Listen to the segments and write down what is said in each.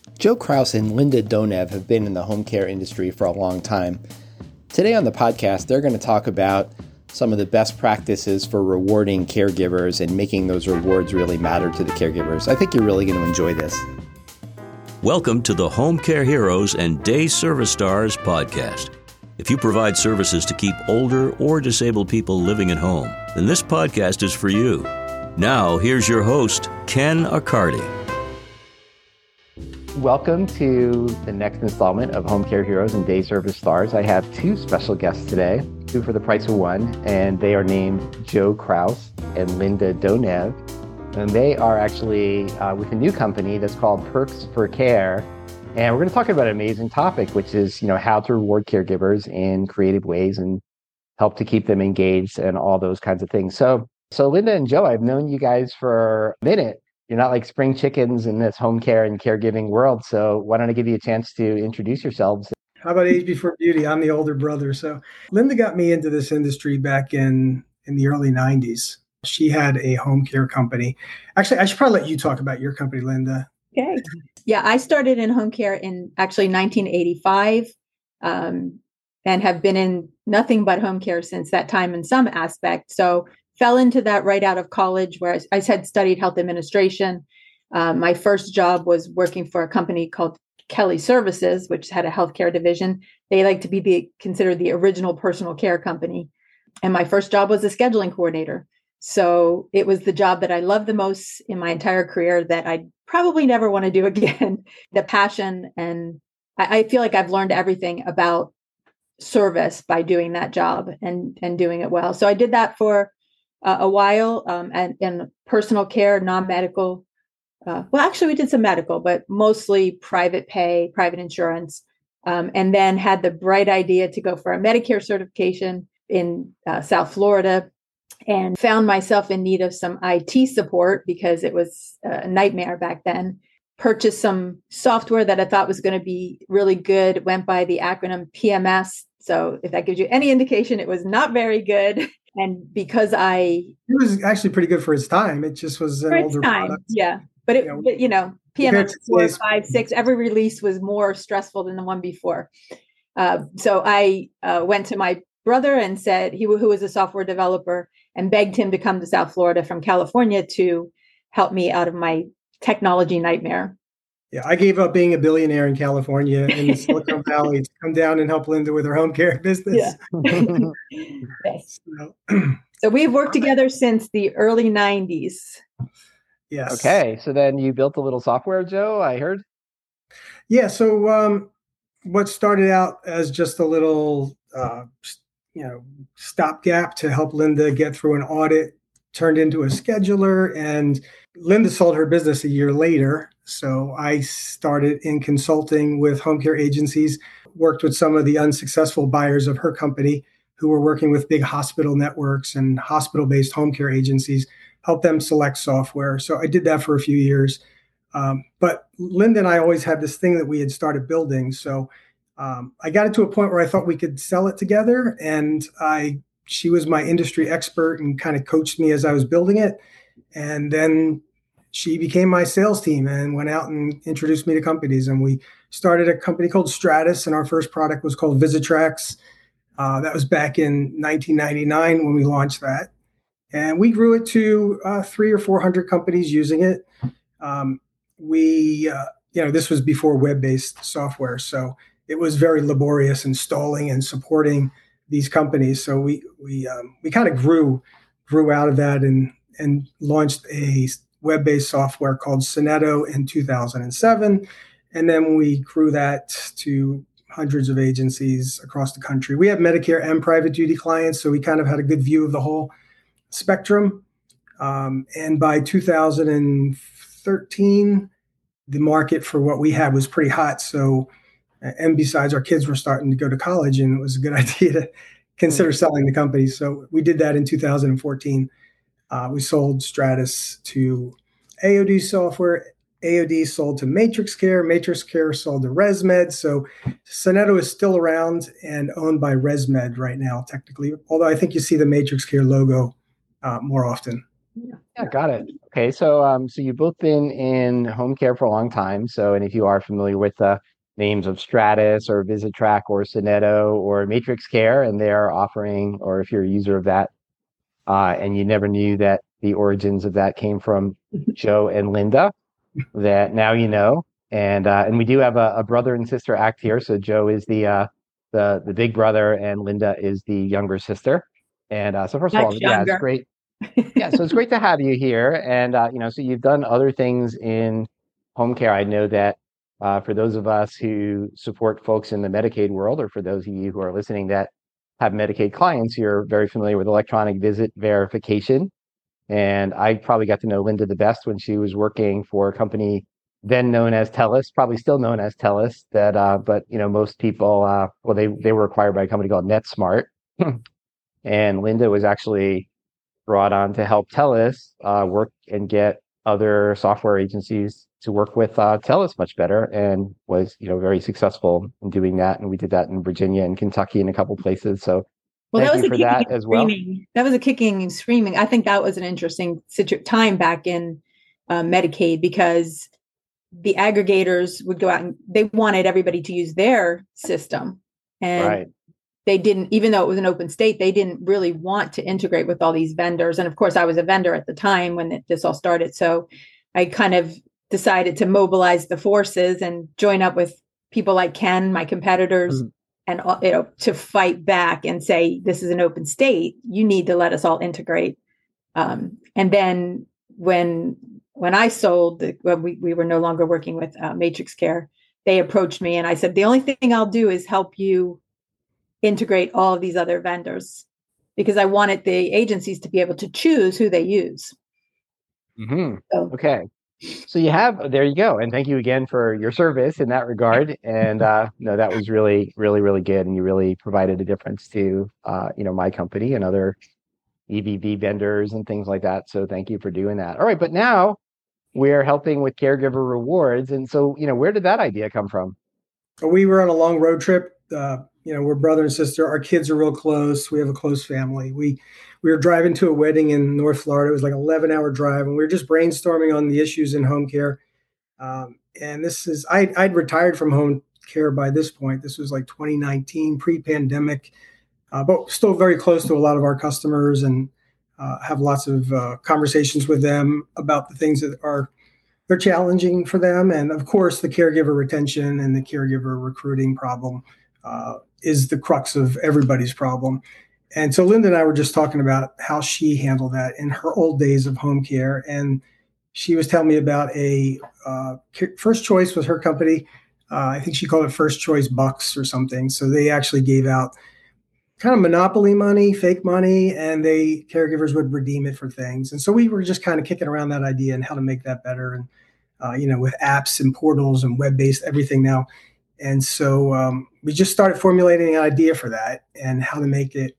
Joe Kraus and Linda Donev have been in the home care industry for a long time. Today on the podcast, they're going to talk about some of the best practices for rewarding caregivers and making those rewards really matter to the caregivers. I think you're really going to enjoy this. Welcome to the Home Care Heroes and Day Service Stars podcast. If you provide services to keep older or disabled people living at home, then this podcast is for you. Now, here's your host, Ken Accardi. Welcome to the next installment of Home Care Heroes and Day Service Stars. I have two special guests today, two for the price of one, and they are named Joe Kraus and Linda Donev. And they are actually with a new company that's called Perks for Care. And we're going to talk about an amazing topic, which is, how to reward caregivers in creative ways and help to keep them engaged and all those kinds of things. So Linda and Joe, I've known you guys for a minute. You're not like spring chickens in this home care and caregiving world. So why don't I give you a chance to introduce yourselves? How about age before beauty? I'm the older brother. So Linda got me into this industry back in the early 90s. She had a home care company. Actually, I should probably let you talk about your company, Linda. Okay. Yeah, I started in home care in actually 1985 and have been in nothing but home care since that time in some aspect. So fell into that right out of college where I had studied health administration. My first job was working for a company called Kelly Services, which had a healthcare division. They like to be considered the original personal care company. And my first job was a scheduling coordinator. So it was the job that I loved the most in my entire career that I probably never want to do again. The passion, and I feel like I've learned everything about service by doing that job and doing it well. So I did that for a while and in personal care, non-medical. Actually, we did some medical, but mostly private pay, private insurance, and then had the bright idea to go for a Medicare certification in South Florida and found myself in need of some IT support because it was a nightmare back then. Purchased some software that I thought was going to be really good, went by the acronym PMS. So if that gives you any indication, it was not very good. And because it was actually pretty good for its time. It just was an older product. Yeah. But PMS 4, 5, 6, every release was more stressful than the one before. So I went to my brother and said, who was a software developer, and begged him to come to South Florida from California to help me out of my technology nightmare. Yeah, I gave up being a billionaire in California in the Silicon Valley to come down and help Linda with her home care business. Yeah. Yes. So we've worked together since the early 90s. Yes. Okay. So then you built a little software, Joe, I heard? Yeah. So what started out as just a little, stopgap to help Linda get through an audit turned into a scheduler, and Linda sold her business a year later. So I started in consulting with home care agencies, worked with some of the unsuccessful buyers of her company who were working with big hospital networks and hospital-based home care agencies, helped them select software. So I did that for a few years. But Linda and I always had this thing that we had started building. So I got it to a point where I thought we could sell it together. And she was my industry expert and kind of coached me as I was building it. And then she became my sales team and went out and introduced me to companies. And we started a company called Stratus, and our first product was called Visitrax. That was back in 1999 when we launched that. And we grew it to 300 or 400 companies using it. This was before web-based software. So it was very laborious installing and supporting these companies. So we kind of grew out of that and launched a web-based software called Syneto in 2007. And then we grew that to hundreds of agencies across the country. We have Medicare and private duty clients, so we kind of had a good view of the whole spectrum. And by 2013, the market for what we had was pretty hot. So, and besides, our kids were starting to go to college, and it was a good idea to consider selling the company. So we did that in 2014. We sold Stratus to AOD Software. AOD sold to Matrix Care. Matrix Care sold to ResMed. So Syneto is still around and owned by ResMed right now, technically. Although I think you see the Matrix Care logo more often. Yeah, got it. Okay, so you've both been in home care for a long time. So, and if you are familiar with the names of Stratus or VisitTrack or Syneto or Matrix Care, and they are offering, or if you're a user of that, and you never knew that the origins of that came from Joe and Linda, that now you know. And we do have a brother and sister act here. So Joe is the big brother, and Linda is the younger sister. And so first of Much all, yeah, it's younger. great. Yeah, so it's great to have you here. And so you've done other things in home care. I know that for those of us who support folks in the Medicaid world, or for those of you who are listening that have Medicaid clients, you're very familiar with electronic visit verification. And I probably got to know Linda the best when she was working for a company then known as TELUS, probably still known as TELUS. But most people, well, they were acquired by a company called NetSmart, and Linda was actually brought on to help TELUS work and get other software agencies to work with TELUS much better, and was very successful in doing that. And we did that in Virginia and Kentucky and a couple places. So Well, that thank was you a for kicking that and as well. screaming. That was a kicking and screaming. I think that was an interesting time back in Medicaid, because the aggregators would go out and they wanted everybody to use their system. And Right. they didn't, even though it was an open state, they didn't really want to integrate with all these vendors. And of course, I was a vendor at the time when this all started. So I kind of decided to mobilize the forces and join up with people like Ken, my competitors, and to fight back and say, this is an open state. You need to let us all integrate. And then when I sold, when we were no longer working with Matrix Care, they approached me and I said, the only thing I'll do is help you integrate all of these other vendors, because I wanted the agencies to be able to choose who they use. Mm-hmm. So, Okay. So there you go. And thank you again for your service in that regard. And no, that was really, really, really good. And you really provided a difference to, my company and other EVV vendors and things like that. So thank you for doing that. All right. But now we're helping with caregiver rewards. And so, where did that idea come from? We were on a long road trip. We're brother and sister. Our kids are real close. We have a close family. We were driving to a wedding in North Florida. It was like an 11-hour drive, and we were just brainstorming on the issues in home care. And I'd retired from home care by this point. This was like 2019, pre-pandemic, but still very close to a lot of our customers, and have lots of conversations with them about the things that they're challenging for them. And of course, the caregiver retention and the caregiver recruiting problem is the crux of everybody's problem. And so Linda and I were just talking about how she handled that in her old days of home care. And she was telling me about a First Choice was her company. I think she called it First Choice Bucks or something. So they actually gave out kind of monopoly money, fake money, and caregivers would redeem it for things. And so we were just kind of kicking around that idea and how to make that better. And with apps and portals and web-based everything now. And so we just started formulating an idea for that and how to make it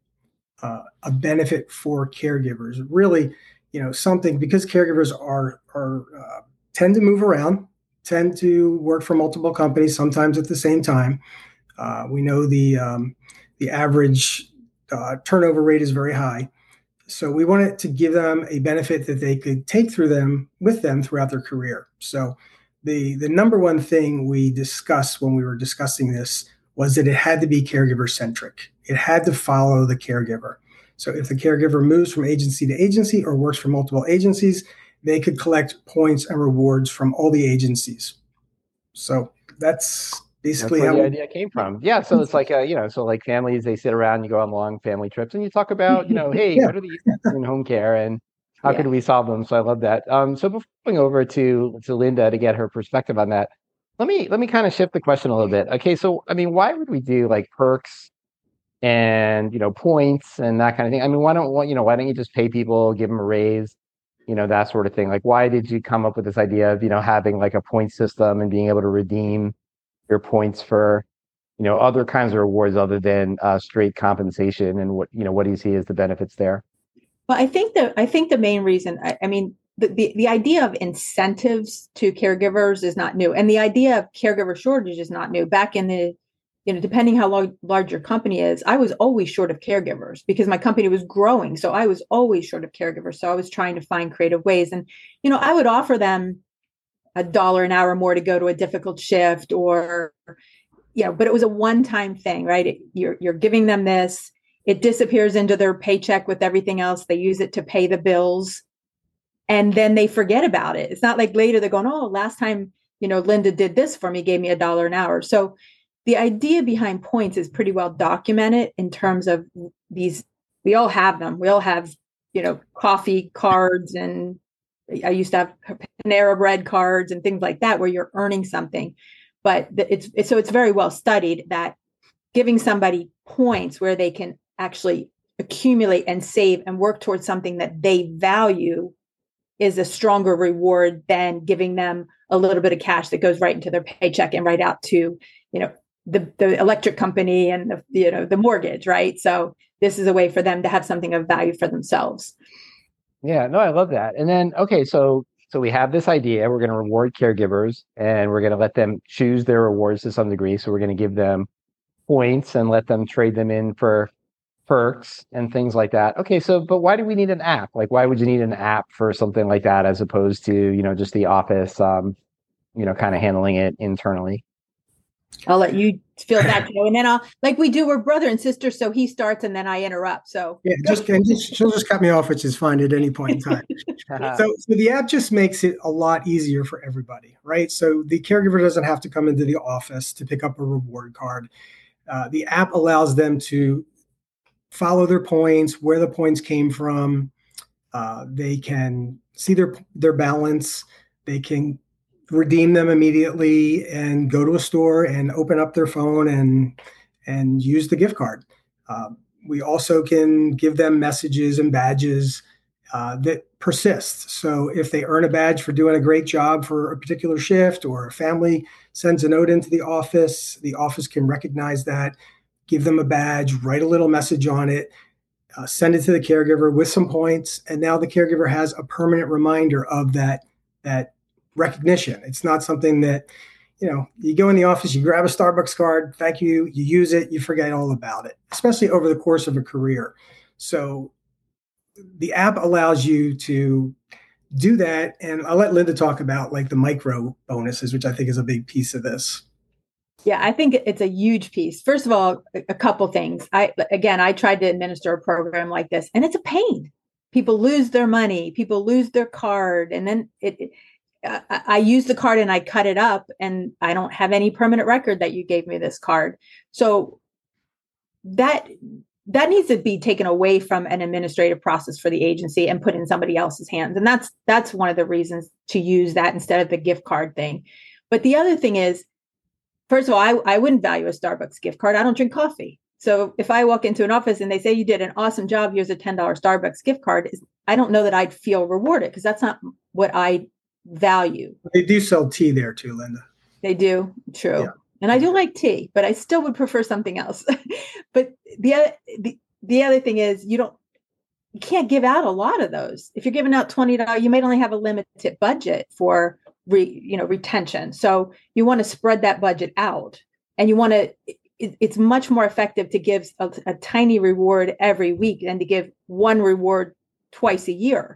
a benefit for caregivers. Really, something, because caregivers are tend to move around, tend to work for multiple companies, sometimes at the same time. We know the average turnover rate is very high. So we wanted to give them a benefit that they could take with them throughout their career. So the number one thing we discussed when we were discussing this was that it had to be caregiver centric. It had to follow the caregiver. So if the caregiver moves from agency to agency or works for multiple agencies, they could collect points and rewards from all the agencies. So that's basically where the idea came from. Yeah. So it's like, so like families, they sit around, you go on long family trips and you talk about, hey, what are the issues in home care and how could we solve them? So I love that. So before going over to Linda to get her perspective on that, let me kind of shift the question a little bit. Okay. So, why would we do like perks and, points and that kind of thing? Why don't you just pay people, give them a raise, that sort of thing? Like, why did you come up with this idea of, having like a point system and being able to redeem your points for, other kinds of rewards other than straight compensation? And what do you see as the benefits there? Well, I think the main reason, the idea of incentives to caregivers is not new. And the idea of caregiver shortage is not new. Back in the depending how large your company is, I was always short of caregivers because my company was growing. So I was always short of caregivers. So I was trying to find creative ways. And, I would offer them $1 an hour more to go to a difficult shift or, but it was a one-time thing, right? You're giving them this, it disappears into their paycheck with everything else. They use it to pay the bills and then they forget about it. It's not like later they're going, oh, last time, Linda did this for me, gave me $1 an hour. So the idea behind points is pretty well documented in terms of these. We all have them. We all have, coffee cards, and I used to have Panera Bread cards and things like that, where you're earning something. But it's very well studied that giving somebody points where they can actually accumulate and save and work towards something that they value is a stronger reward than giving them a little bit of cash that goes right into their paycheck and right out to, the electric company and the mortgage, right? So this is a way for them to have something of value for themselves. Yeah, no, I love that. And then, okay, so we have this idea. We're going to reward caregivers and we're going to let them choose their rewards to some degree. So we're going to give them points and let them trade them in for perks and things like that. Okay, so but why do we need an app? Like, why would you need an app for something like that as opposed to, just the office, kind of handling it internally? I'll let you feel that, Joe, and then we're brother and sister. So he starts and then I interrupt. So yeah, she'll just cut me off, which is fine at any point in time. So the app just makes it a lot easier for everybody, right? So the caregiver doesn't have to come into the office to pick up a reward card. The app allows them to follow their points, where the points came from. They can see their balance. They can redeem them immediately and go to a store and open up their phone and use the gift card. We also can give them messages and badges that persist. So if they earn a badge for doing a great job for a particular shift, or a family sends a note into the office can recognize that, give them a badge, write a little message on it, send it to the caregiver with some points. And now the caregiver has a permanent reminder of that recognition. It's not something that, you go in the office, you grab a Starbucks card, thank you, you use it, you forget all about it, especially over the course of a career. So the app allows you to do that. And I'll let Linda talk about the micro bonuses, which I think is a big piece of this. Yeah, I think it's a huge piece. First of all, a couple things. I tried to administer a program like this, and it's a pain. People lose their money, people lose their card, and then I use the card and I cut it up, and I don't have any permanent record that you gave me this card. So that needs to be taken away from an administrative process for the agency and put in somebody else's hands. And that's one of the reasons to use that instead of the gift card thing. But the other thing is, first of all, I wouldn't value a Starbucks gift card. I don't drink coffee. So if I walk into an office and they say you did an awesome job, here's a $10 Starbucks gift card, I don't know that I'd feel rewarded because that's not what I value. They do sell tea there too, Linda. They do. True. Yeah. And I do like tea, but I still would prefer something else. But the other thing is you can't give out a lot of those. If you're giving out $20, you might only have a limited budget for retention. So you want to spread that budget out, and it's much more effective to give a tiny reward every week than to give one reward twice a year.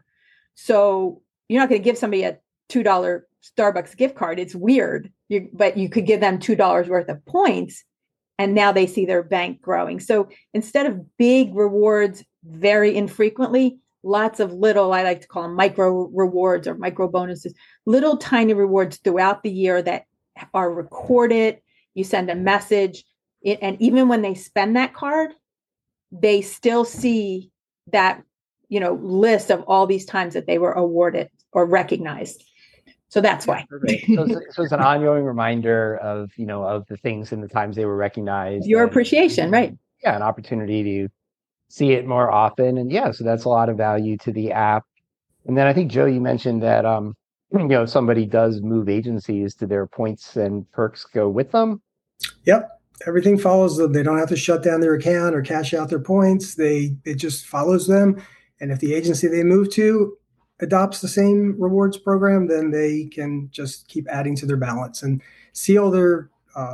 So you're not going to give somebody a $2 Starbucks gift card. It's weird, but you could give them $2 worth of points, and now they see their bank growing. So instead of big rewards very infrequently, lots of little, I like to call them micro rewards or micro bonuses, little tiny rewards throughout the year that are recorded. You send a message, and even when they spend that card, they still see that, list of all these times that they were awarded or recognized. So that's why. So it's an ongoing reminder of the things and the times they were recognized. Your appreciation, right? Yeah, an opportunity to see it more often. And so that's a lot of value to the app. And then I think, Joe, you mentioned that, if somebody does move agencies, do their points and perks go with them? Yep. Everything follows them. They don't have to shut down their account or cash out their points. It just follows them. And if the agency they move to adopts the same rewards program, then they can just keep adding to their balance and see all their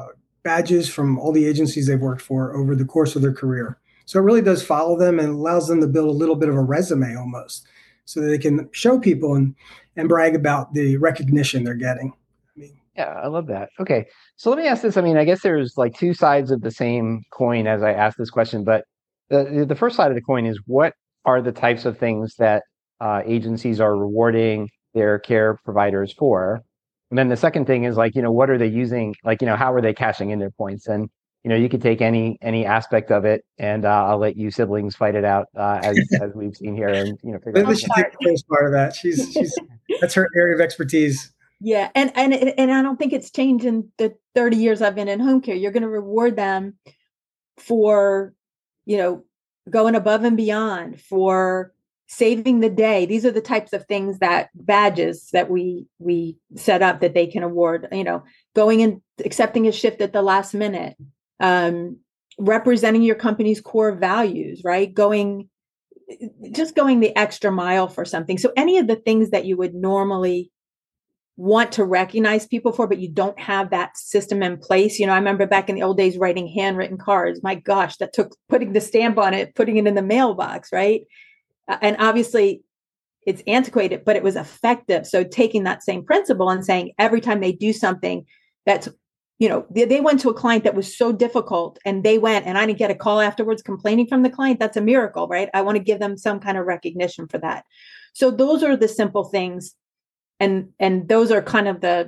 badges from all the agencies they've worked for over the course of their career. So it really does follow them and allows them to build a little bit of a resume almost, so that they can show people and brag about the recognition they're getting. Yeah, I love that. Okay. So let me ask this. I mean, I guess there's like two sides of the same coin as I ask this question, but the first side of the coin is, what are the types of things that agencies are rewarding their care providers for? And then the second thing is, like, what are they using? Like, how are they cashing in their points? And, you could take any aspect of it, and I'll let you siblings fight it out as we've seen here. And, Linda should take the first part of that. She's that's her area of expertise. Yeah. And I don't think it's changed in the 30 years I've been in home care. You're going to reward them for, going above and beyond, for saving the day. These are the types of things, that badges that we set up that they can award, going and accepting a shift at the last minute, representing your company's core values, right? Going the extra mile for something. So any of the things that you would normally want to recognize people for, but you don't have that system in place. I remember back in the old days writing handwritten cards. My gosh, that took putting the stamp on it, putting it in the mailbox, right? And obviously it's antiquated, but it was effective. So taking that same principle and saying every time they do something that's, they went to a client that was so difficult and they went, and I didn't get a call afterwards complaining from the client. That's a miracle, right? I want to give them some kind of recognition for that. So those are the simple things. And those are kind of the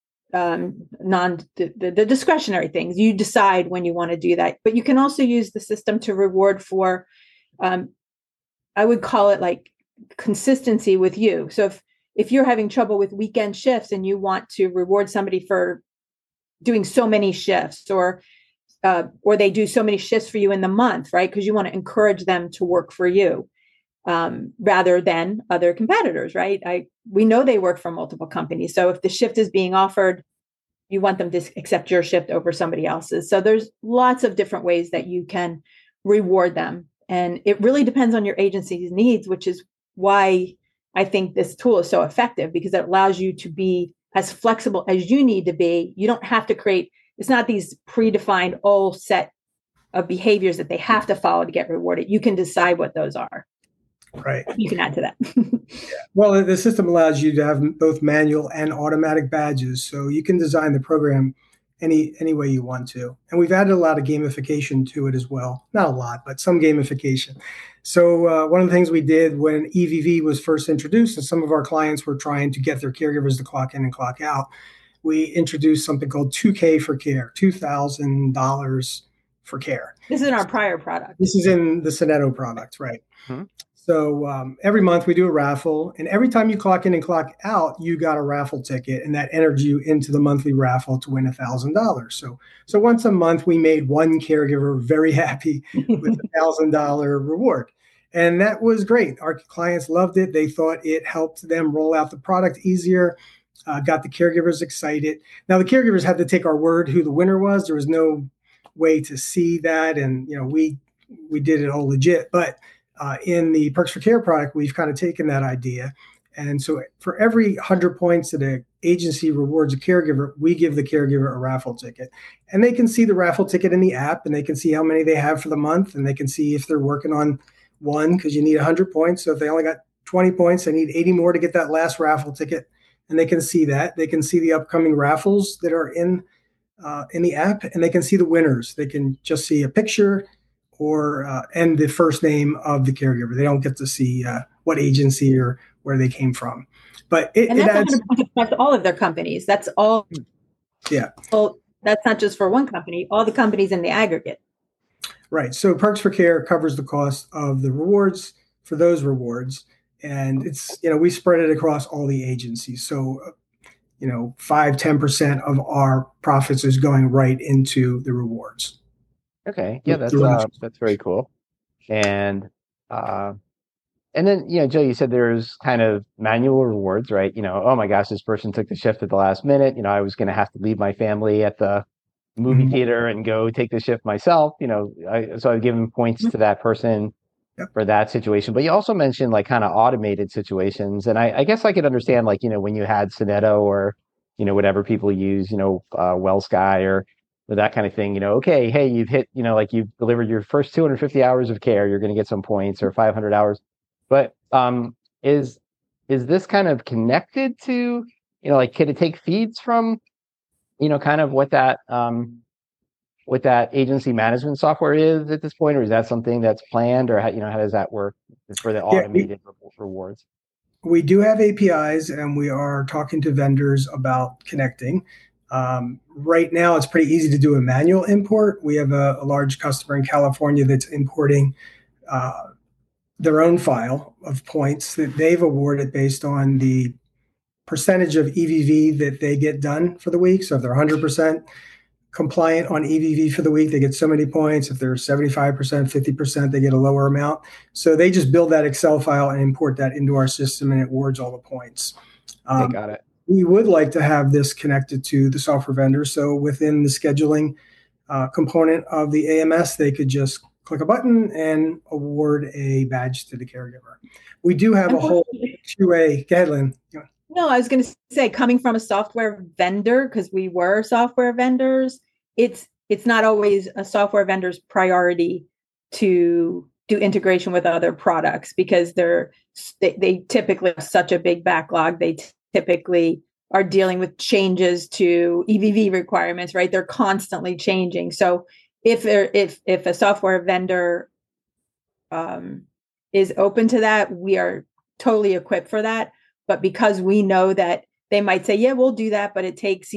the discretionary things. You decide when you want to do that, but you can also use the system to reward for, I would call it like consistency with you. So if you're having trouble with weekend shifts and you want to reward somebody for doing so many shifts, or they do so many shifts for you in the month, right? Because you want to encourage them to work for you. Rather than other competitors, right? We know they work for multiple companies. So if the shift is being offered, you want them to accept your shift over somebody else's. So there's lots of different ways that you can reward them. And it really depends on your agency's needs, which is why I think this tool is so effective, because it allows you to be as flexible as you need to be. You don't have to create, it's not these predefined all set of behaviors that they have to follow to get rewarded. You can decide what those are. Right. You can add to that. Well, the system allows you to have both manual and automatic badges, so you can design the program any way you want to. And we've added a lot of gamification to it as well. Not a lot, but some gamification. So one of the things we did when EVV was first introduced, and some of our clients were trying to get their caregivers to clock in and clock out, we introduced something called 2K for care, $2,000 for care. This is in our prior product. This is in the Syneto product, right? Mm-hmm. So every month we do a raffle, and every time you clock in and clock out, you got a raffle ticket, and that entered you into the monthly raffle to win $1,000. So once a month, we made one caregiver very happy with $1,000 reward. And that was great. Our clients loved it. They thought it helped them roll out the product easier, got the caregivers excited. Now, the caregivers had to take our word who the winner was. There was no way to see that. And, we did it all legit. But in the Perks for Care product, we've kind of taken that idea. And so for every 100 points that an agency rewards a caregiver, we give the caregiver a raffle ticket. And they can see the raffle ticket in the app, and they can see how many they have for the month, and they can see if they're working on one, because you need 100 points. So if they only got 20 points, they need 80 more to get that last raffle ticket. And they can see that. They can see the upcoming raffles that are in the app, and they can see the winners. They can just see a picture and the first name of the caregiver. They don't get to see what agency or where they came from. But it adds across all of their companies. That's all. Yeah. Well, that's not just for one company, all the companies in the aggregate. Right. So Perks for Care covers the cost of the rewards for those rewards. And it's, we spread it across all the agencies. So, 5-10% of our profits is going right into the rewards. Okay. Yeah, that's very cool. And then, Joe, you said there's kind of manual rewards, right? Oh my gosh, this person took the shift at the last minute. I was going to have to leave my family at the movie theater and go take the shift myself. So I've given points to that person for that situation. But you also mentioned like kind of automated situations. And I guess I could understand like, when you had Syneto or, whatever people use, WellSky or that kind of thing, okay, hey, you've hit, like you've delivered your first 250 hours of care, you're going to get some points, or 500 hours. But is this kind of connected to, like, can it take feeds from, kind of what that agency management software is at this point, or is that something that's planned, or how does that work for the automated rewards? We do have APIs, and we are talking to vendors about connecting. Right now, it's pretty easy to do a manual import. We have a large customer in California that's importing their own file of points that they've awarded based on the percentage of EVV that they get done for the week. So if they're 100% compliant on EVV for the week, they get so many points. If they're 75%, 50%, they get a lower amount. So they just build that Excel file and import that into our system, and it awards all the points. Okay, got it. We would like to have this connected to the software vendor. So within the scheduling component of the AMS, they could just click a button and award a badge to the caregiver. We do have a whole QA. Go ahead, Lynn. No, I was going to say, coming from a software vendor, because we were software vendors, it's not always a software vendor's priority to do integration with other products, because they typically have such a big backlog. They typically are dealing with changes to EVV requirements, right? They're constantly changing. So if a software vendor is open to that, we are totally equipped for that. But because we know that they might say, yeah, we'll do that, but it takes,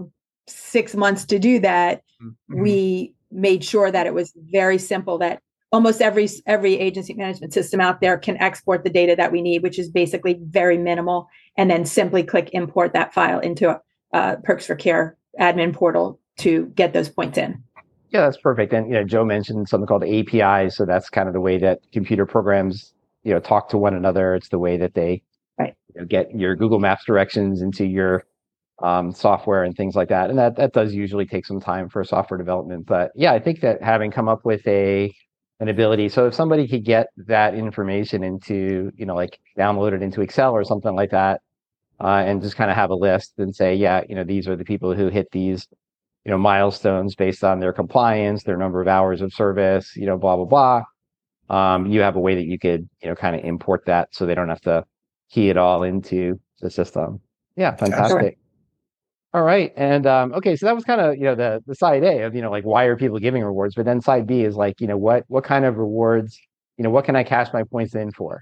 6 months to do that, we made sure that it was very simple, that almost every agency management system out there can export the data that we need, which is basically very minimal, and then simply click import that file into Perks for Care admin portal to get those points in. Yeah, that's perfect. And Joe mentioned something called APIs, so that's kind of the way that computer programs talk to one another. It's the way that they get your Google Maps directions into your software and things like that. And that does usually take some time for software development. But yeah, I think that having come up with an ability, so if somebody could get that information into, like download it into Excel or something like that, and just kind of have a list and say, yeah, these are the people who hit these, milestones based on their compliance, their number of hours of service, blah, blah, blah. You have a way that you could, kind of import that so they don't have to key it all into the system. Yeah, fantastic. Sure. All right. And okay, so that was kind of the side A of like, why are people giving rewards? But then side B is like, what kind of rewards, what can I cash my points in for?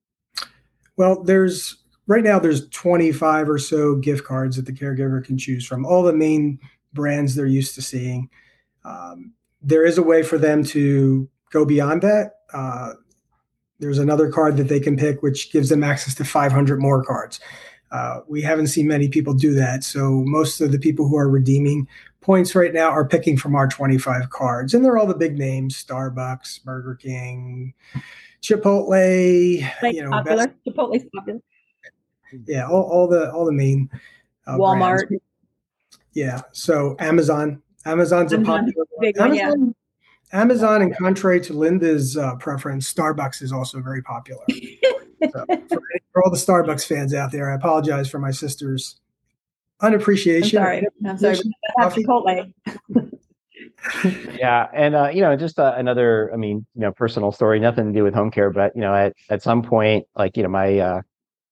Well, right now there's 25 or so gift cards that the caregiver can choose from, all the main brands they're used to seeing. There is a way for them to go beyond that. There's another card that they can pick, which gives them access to 500 more cards. We haven't seen many people do that. So most of the people who are redeeming points right now are picking from our 25 cards. And they're all the big names: Starbucks, Burger King, Chipotle. Popular. Chipotle's popular. Yeah, all the main Walmart. Brands. Yeah. So Amazon's a popular one. Amazon, and contrary to Linda's preference, Starbucks is also very popular. So for all the Starbucks fans out there, I apologize for my sister's unappreciation. I'm sorry. Chipotle. Yeah, and just another, personal story, nothing to do with home care, but at some point, like my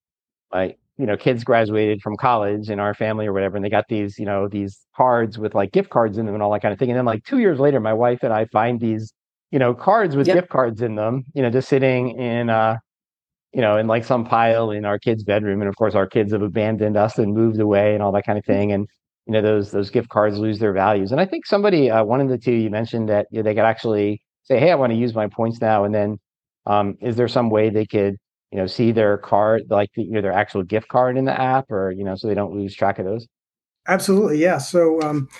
kids graduated from college in our family or whatever, and they got these cards with like gift cards in them and all that kind of thing. And then like 2 years later, my wife and I find these cards with gift cards in them, just sitting in in like some pile in our kids' bedroom. And of course, our kids have abandoned us and moved away and all that kind of thing. And those gift cards lose their values. And I think somebody, one of the two, you mentioned that they could actually say, hey, I want to use my points now. And then is there some way they could see their card, like their actual gift card in the app, or so they don't lose track of those? Absolutely, yeah. So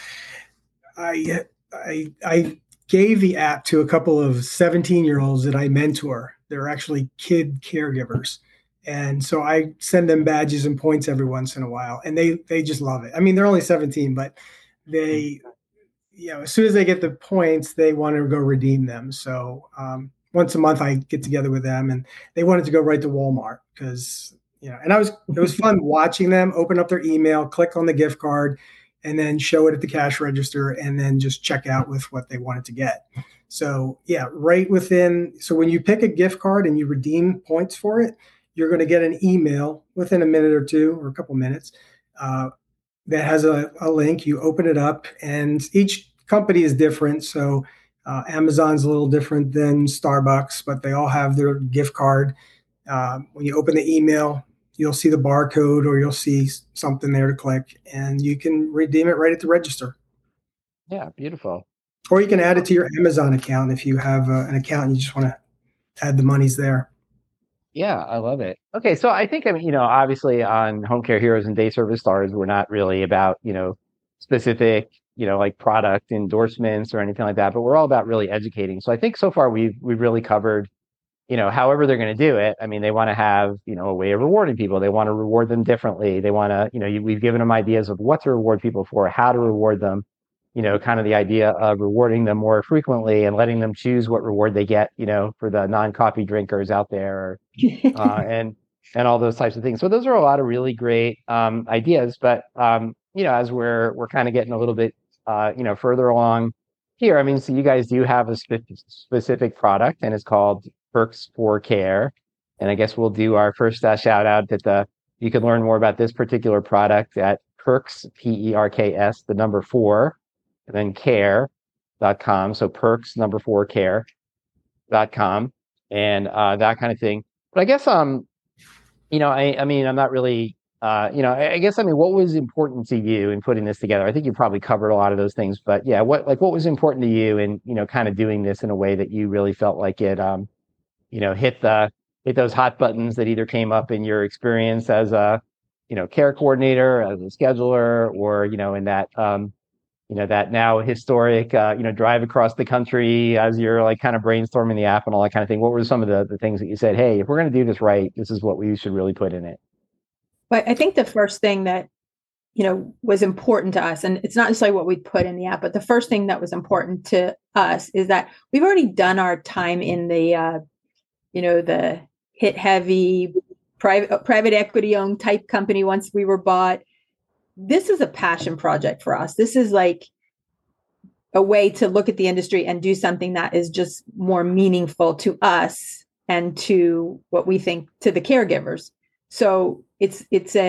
I gave the app to a couple of 17-year-olds that I mentor. They're actually kid caregivers, and so I send them badges and points every once in a while, and they just love it. I mean, they're only 17, but they, as soon as they get the points, they want to go redeem them. So once a month I get together with them, and they wanted to go right to Walmart because, and it was fun watching them open up their email, click on the gift card, and then show it at the cash register and then just check out with what they wanted to get. So yeah, so when you pick a gift card and you redeem points for it, you're going to get an email within a minute or two or a couple minutes that has a link. You open it up, and each company is different. So Amazon's a little different than Starbucks, but they all have their gift card. When you open the email, you'll see the barcode or you'll see something there to click, and you can redeem it right at the register. Yeah, beautiful. Or you can add it to your Amazon account if you have an account and you just want to add the monies there. Yeah, I love it. Okay, so I think, I mean, obviously on Home Care Heroes and Day Service Stars, we're not really about, specific, like product endorsements or anything like that, but we're all about really educating. So I think so far we've really covered, however they're going to do it. I mean, they want to have, a way of rewarding people. They want to reward them differently. They want to, we've given them ideas of what to reward people for, how to reward them, kind of the idea of rewarding them more frequently and letting them choose what reward they get, for the non-coffee drinkers out there, and all those types of things. So those are a lot of really great ideas. But as we're kind of getting a little bit further along here, I mean, so you guys do have a specific product, and it's called Perks for Care. And I guess we'll do our first shout out that you can learn more about this particular product at Perks, PERKS, the number 4, and then care.com. So Perks, number 4, care.com, and that kind of thing. But I guess, I mean, I'm not really, I guess, I mean, what was important to you in putting this together? I think you probably covered a lot of those things, but yeah, what was important to you in, kind of doing this in a way that you really felt like it, hit those hot buttons that either came up in your experience as a, care coordinator, as a scheduler, or, in that, that now historic, drive across the country as you're like kind of brainstorming the app and all that kind of thing. What were some of the things that you said, hey, if we're going to do this right, this is what we should really put in it? But I think the first thing that, was important to us, and it's not necessarily what we put in the app, but the first thing that was important to us is that we've already done our time in the, the hit heavy private equity owned type company once we were bought. This is a passion project for us. This is like a way to look at the industry and do something that is just more meaningful to us and to what we think to the caregivers. So it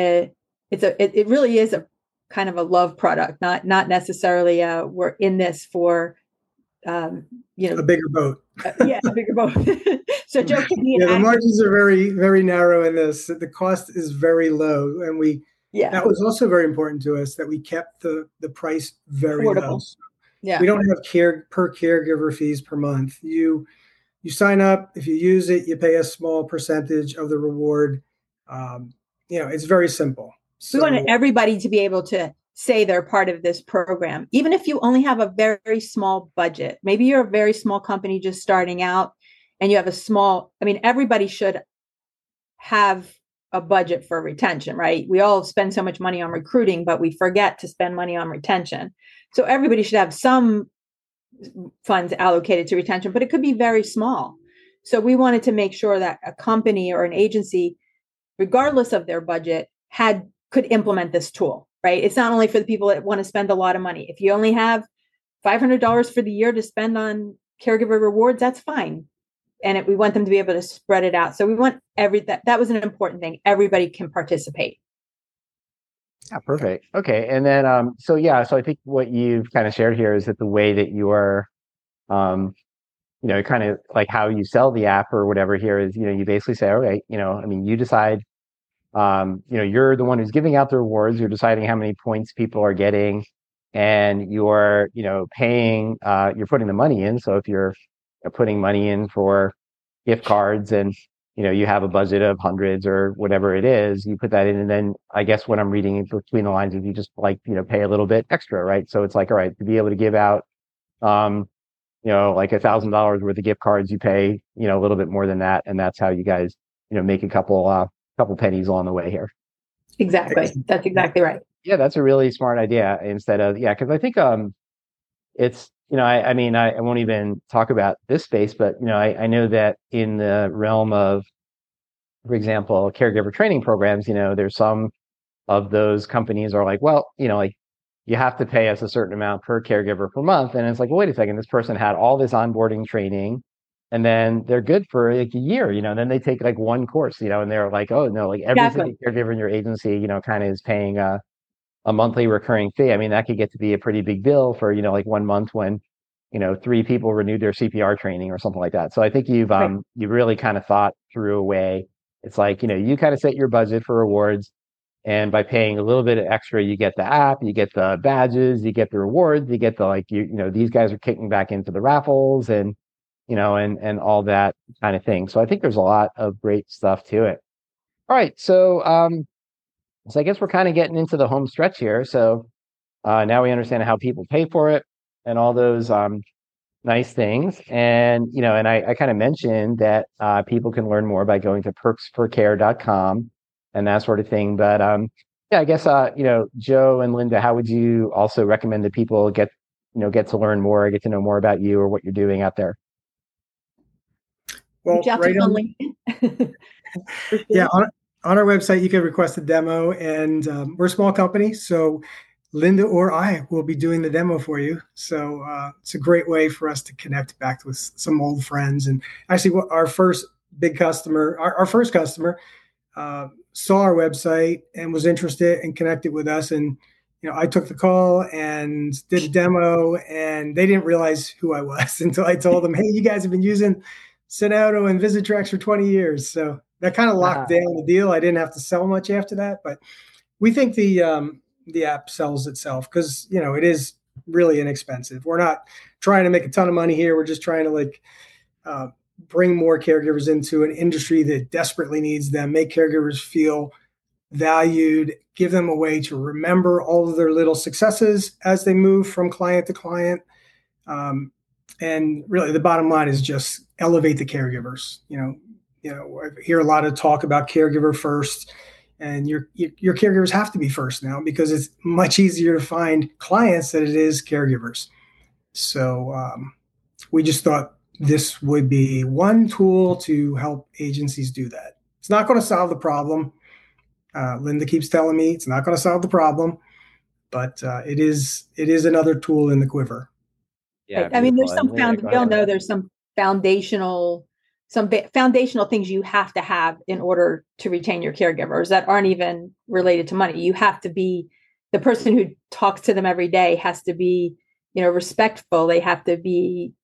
really is a kind of a love product, not necessarily we're in this for a bigger boat. A bigger boat. So Joe, the margins are very, very narrow in this. The cost is very low, and that was also very important to us, that we kept the price very affordable. Low. Yeah, we don't have per caregiver fees per month. You sign up. If you use it, you pay a small percentage of the reward. It's very simple. So, we want everybody to be able to say they're part of this program, even if you only have a very small budget. Maybe you're a very small company just starting out and you have everybody should have a budget for retention, right? We all spend so much money on recruiting, but we forget to spend money on retention. So everybody should have some funds allocated to retention, but it could be very small. So we wanted to make sure that a company or an agency, regardless of their budget, could implement this tool, right? It's not only for the people that want to spend a lot of money. If you only have $500 for the year to spend on caregiver rewards, that's fine. And we want them to be able to spread it out. So we want that was an important thing. Everybody can participate. Yeah, perfect. Okay. And then, so I think what you've kind of shared here is that the way that you are, kind of like how you sell the app or whatever here is, you basically say, okay, you decide, you're the one who's giving out the rewards. You're deciding how many points people are getting, and you're, paying, you're putting the money in. So if you're putting money in for gift cards and, you have a budget of hundreds or whatever it is, you put that in. And then I guess what I'm reading between the lines is you just like, pay a little bit extra, right? So it's like, all right, to be able to give out, like $1,000 worth of gift cards, you pay, a little bit more than that. And that's how you guys, make a couple pennies along the way here. Exactly. That's exactly right. Yeah, that's a really smart idea instead of, because I think it's, I won't even talk about this space, but, I know that in the realm of, for example, caregiver training programs, there's some of those companies are like, well, like you have to pay us a certain amount per caregiver per month. And it's like, well, wait a second, this person had all this onboarding training and then they're good for like a year, and then they take like one course, and they're like, oh no, like every single caregiver in your agency, kind of is paying a monthly recurring fee. I mean, that could get to be a pretty big bill for, like 1 month when, 3 people renewed their CPR training or something like that. So I think you've really kind of thought through a way. It's like, you kind of set your budget for rewards. And by paying a little bit extra, you get the app, you get the badges, you get the rewards, you get the these guys are kicking back into the raffles and, and all that kind of thing. So I think there's a lot of great stuff to it. All right. So I guess we're kind of getting into the home stretch here. So now we understand how people pay for it and all those nice things. And, and I kind of mentioned that people can learn more by going to perksforcare.com and that sort of thing. But I guess, Joe and Linda, how would you also recommend that people get to learn more, get to know more about you or what you're doing out there? Well, right on LinkedIn. Yeah, on our website, you can request a demo, and we're a small company, so Linda or I will be doing the demo for you. So it's a great way for us to connect back with some old friends. And actually, our first big customer, our first customer, saw our website and was interested and connected with us. And I took the call and did a demo, and they didn't realize who I was until I told them, "Hey, you guys have been using Sonado and VisitTrax for 20 years." So that kind of locked down the deal. I didn't have to sell much after that, but we think the app sells itself because, it is really inexpensive. We're not trying to make a ton of money here. We're just trying to bring more caregivers into an industry that desperately needs them, make caregivers feel valued, give them a way to remember all of their little successes as they move from client to client. And really the bottom line is just elevate the caregivers. I hear a lot of talk about caregiver first, and your caregivers have to be first now because it's much easier to find clients than it is caregivers. So we just thought this would be one tool to help agencies do that. It's not going to solve the problem. Linda keeps telling me it's not going to solve the problem, but it is another tool in the quiver. Yeah, I mean, there's some we all know there's some foundational things you have to have in order to retain your caregivers that aren't even related to money. You have to be the person who talks to them every day has to be, respectful. They have to be,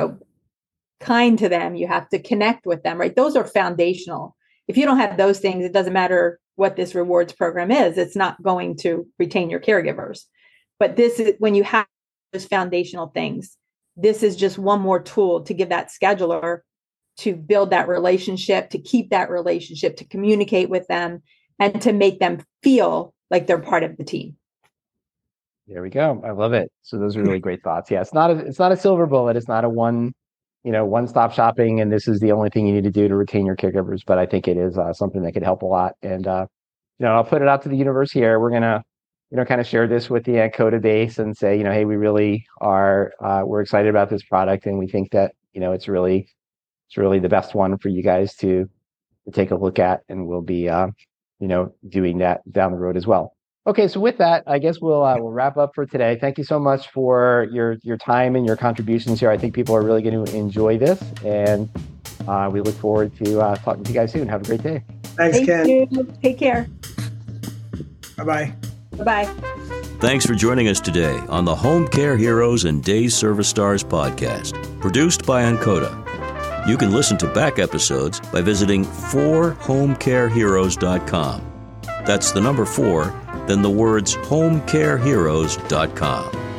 kind to them. You have to connect with them, right? Those are foundational. If you don't have those things, it doesn't matter what this rewards program is. It's not going to retain your caregivers. But this is when you have those foundational things. This is just one more tool to give that scheduler to build that relationship, to keep that relationship, to communicate with them, and to make them feel like they're part of the team. There we go. I love it. So those are really great thoughts. Yeah, it's not a silver bullet. It's not a one-stop shopping, and this is the only thing you need to do to retain your caregivers. But I think it is something that could help a lot. And I'll put it out to the universe here. We're gonna kind of share this with the Ankota base and say, hey, we really are, we're excited about this product, and we think that it's really the best one for you guys to take a look at, and we'll be doing that down the road as well. Okay, so with that, I guess we'll wrap up for today. Thank you so much for your time and your contributions here. I think people are really going to enjoy this, and we look forward to talking to you guys soon. Have a great day. Thanks, Ken. Thank you. Take care. Bye-bye. Bye-bye. Thanks for joining us today on the Home Care Heroes and Day Service Stars podcast, produced by Ankota. You can listen to back episodes by visiting 4homecareheroes.com. That's the number 4, then the words homecareheroes.com.